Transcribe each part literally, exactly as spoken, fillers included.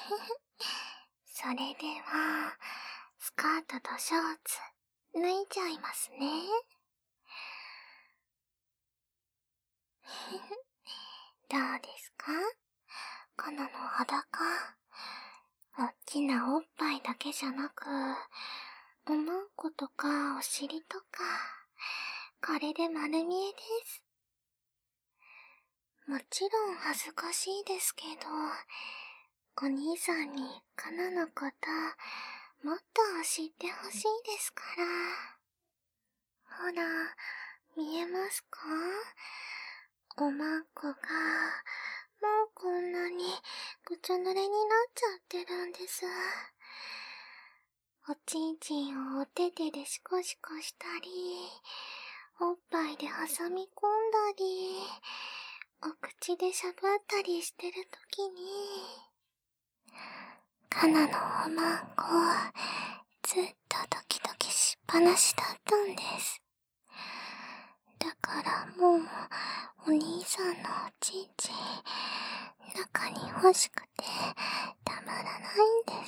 それでは、スカートとショーツ、脱いじゃいますね。どうですか？カナの裸。おっきなおっぱいだけじゃなく、おまんことかお尻とか、これで丸見えです。もちろん恥ずかしいですけど、お兄さんにカナのこと、もっと知ってほしいですから。ほら、見えますか？おまんこが、もうこんなにぐちょ濡れになっちゃってるんです。おちんちんをお手手でシコシコしたり、おっぱいで挟み込んだり、お口でしゃぶったりしてるときに、カナのおまんこはずっとドキドキしっぱなしだったんです。だからもう、お兄さんのおちんちん、中に欲しくてたまらないんです。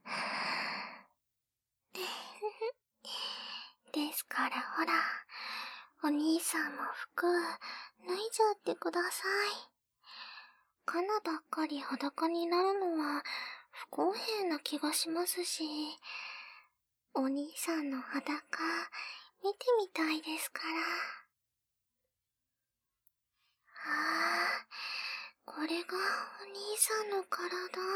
ですからほら、お兄さんも服脱いじゃってください。カナばっかり裸になるのは不公平な気がしますし、お兄さんの裸見てみたいですから。ああ、これがお兄さんの体。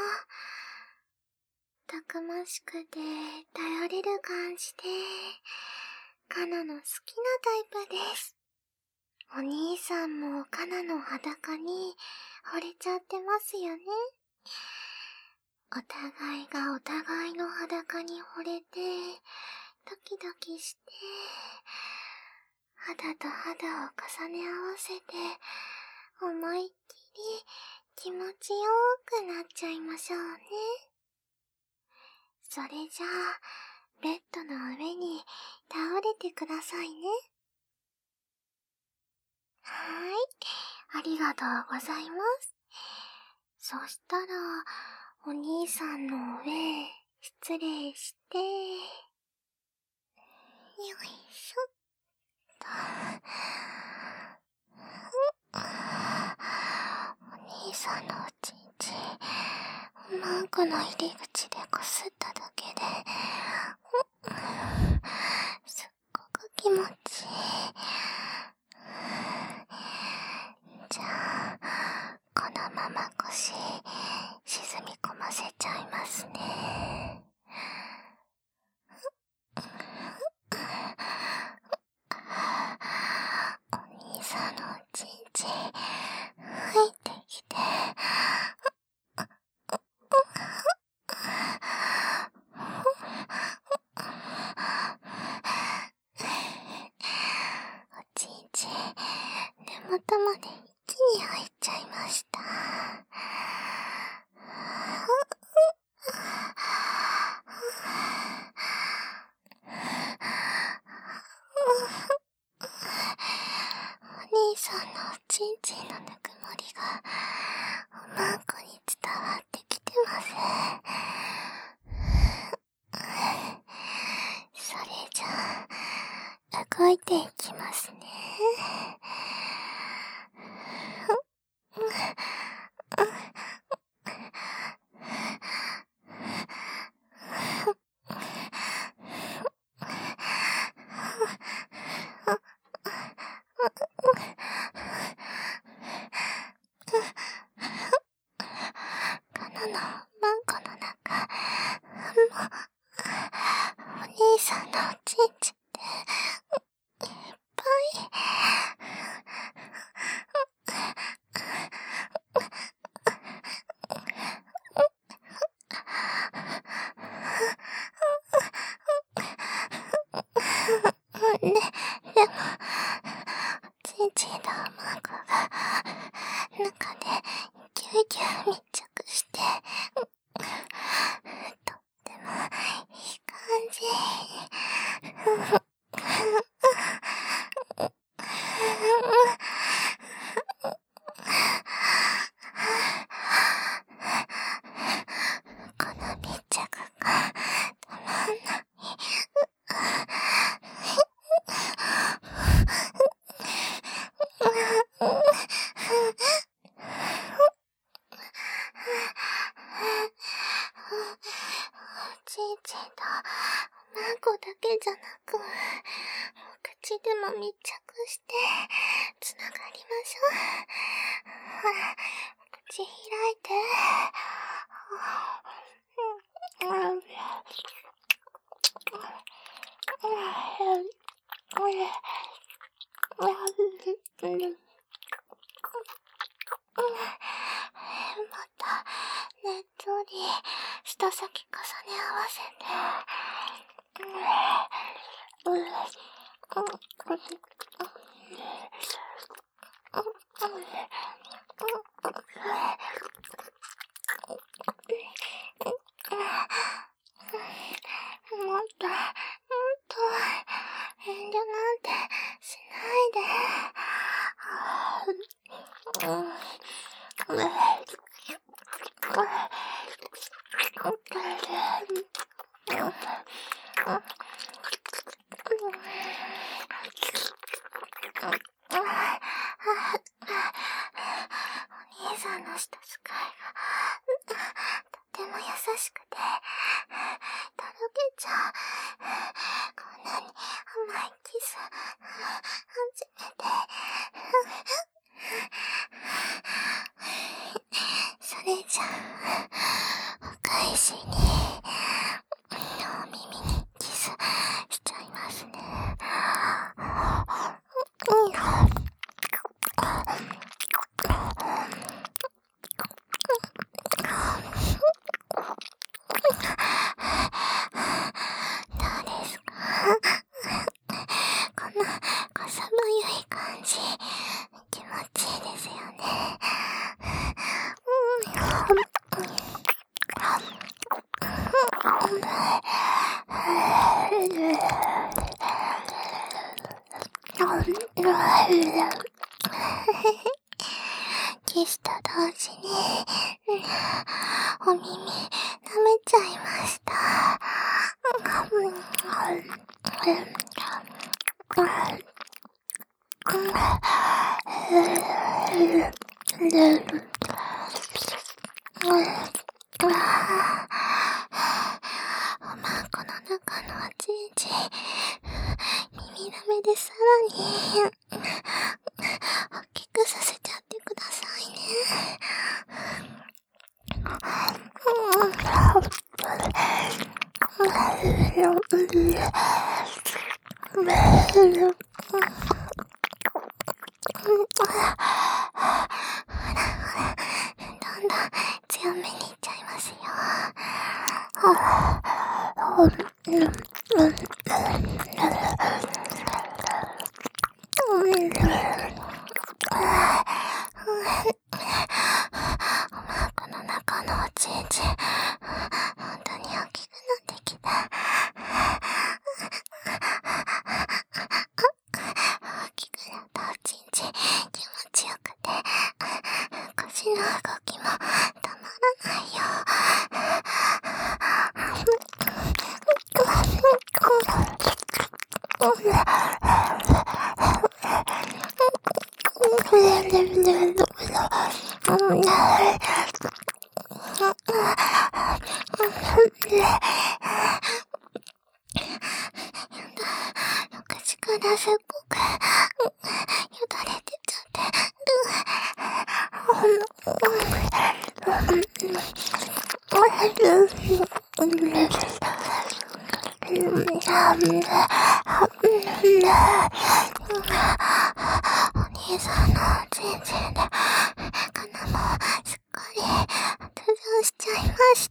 たくましくて頼れる感じで、カナの好きなタイプです。お兄さんもカナの裸に惚れちゃってますよね。お互いがお互いの裸に惚れて、ドキドキして、肌と肌を重ね合わせて、思いっきり気持ちよくなっちゃいましょうね。それじゃあ、ベッドの上に倒れてくださいね。はーい、ありがとうございます。そしたら、お兄さんの上、失礼して、よいしょっと。お兄さんのおちんちん、おまんこの入り口でこすっただけで、すっごく気持ちいい。じゃあ、このまま腰、沈み込ませちゃいますね。お兄さんのおちんちん、入ってきて。おちんちん、根元まで一気に入っちゃいました。お兄さんのおちんちんのぬくもりがおまんこに伝わってきてます。それじゃあ、動いていきますね。カナのマンコの中、もう、お兄さんのおちんちんで、いっぱい。ね、でも、ちんちんとおまんこが、中でギュウギュウ密着して、とってもいい感じ。 ちんちんと、おまんこだけじゃなく、お口でも密着して、つながりましょう。ほら、口開いて。また、ねっとり、舌先重ね合わせて。もっと、もっと、遠慮なんてしないで。お兄さんの舌使いが、とても優しくて、とろけちゃう。こんなに甘いキス、初めて。それじゃあ、お返しに、お耳にキスしちゃいますね。キスと同時に、お耳舐めちゃいました。おまんこの中のおちんちん、耳舐めでさらに大きくさせちゃってくださいね。どんどん強めにいっちゃいますよ。おまんこの中のおちんちん、本当に大きくなってきた。大きくなったおちんちん、気持ちよくて、腰の動きもたまらないよ。口からすっごくよだれ出ちゃってお兄さんのおちんちんで鼻もすっかり通常しちゃいました。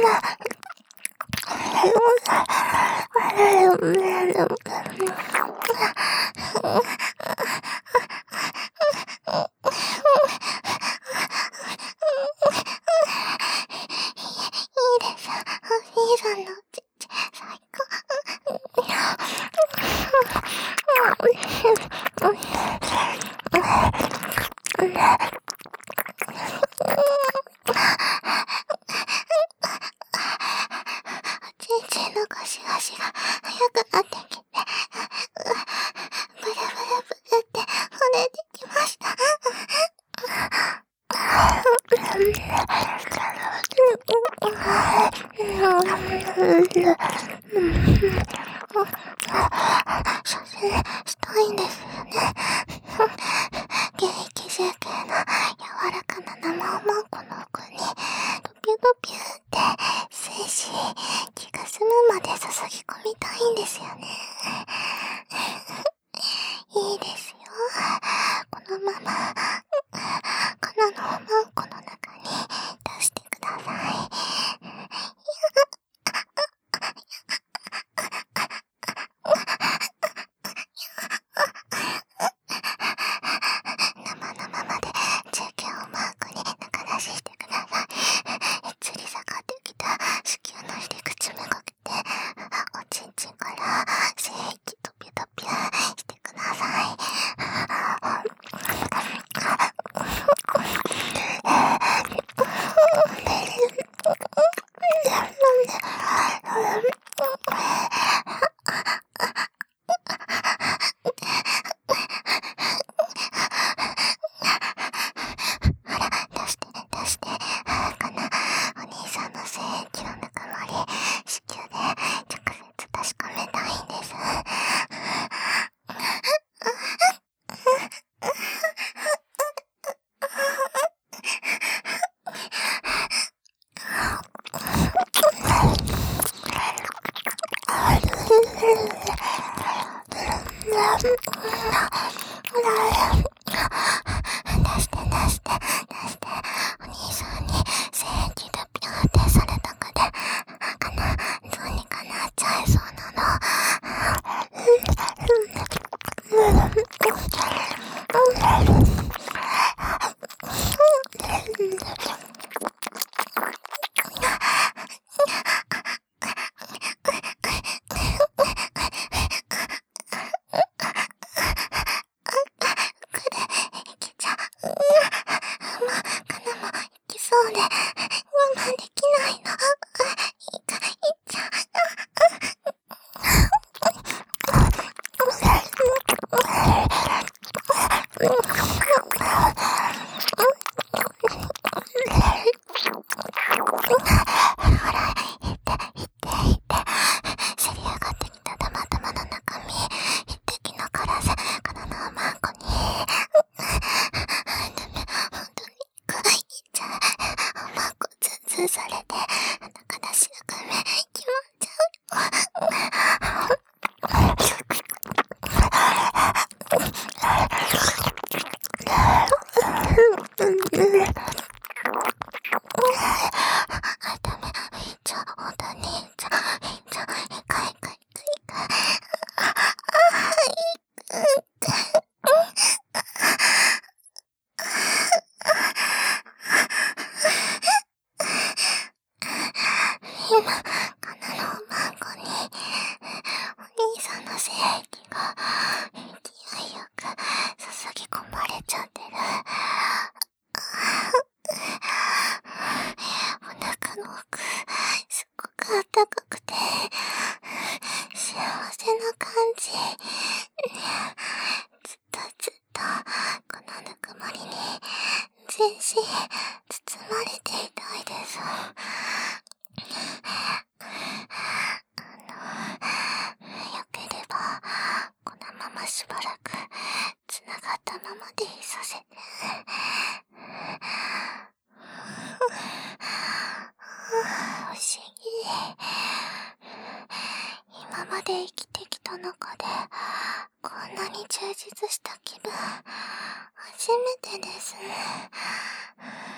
したいんですよね。現役重慶の柔らかな生おまんこの奥にドピュドピュって精子気が済むまで注ぎ込みたいんですよね。いいですよ。このままカナのおまんこの中に出してください。生のままで中継をマークに中出ししてください。吊り下がってきた子宮の入り口めがけておちんちんから精液ドピュドピュしてください。出して出してかな。お兄さんの精液のぬくもり子宮で直接確かめたいんです。出して出して出してお兄さんに精液ドピューってされたかでかなどうにかなっちゃいそうなの。そうで我慢できないの。いいかいっちゃほら、いっていっていってせり上がってきたたまたまの中身一滴のからずこのおまんこに本当にくいっちゃう。おまんこツンツンされて中出しがめ決まっちゃう。あ、ダメ。いっちゃう。本当にいっちゃう。いっちゃう。いかいかいかいかい。あ、あ、いく。今、カナのおまんこにお兄さんの精液が勢いよく注ぎ込まれちゃってる。お腹の奥すっごくあったかくて幸せな感じ。ずっとずっとこのぬくもりに全身包まれていたいです。あの、よければこのまましばらくつながったままでいさせて。不思議。今まで生きてきた中でこんなに充実した気分初めてです。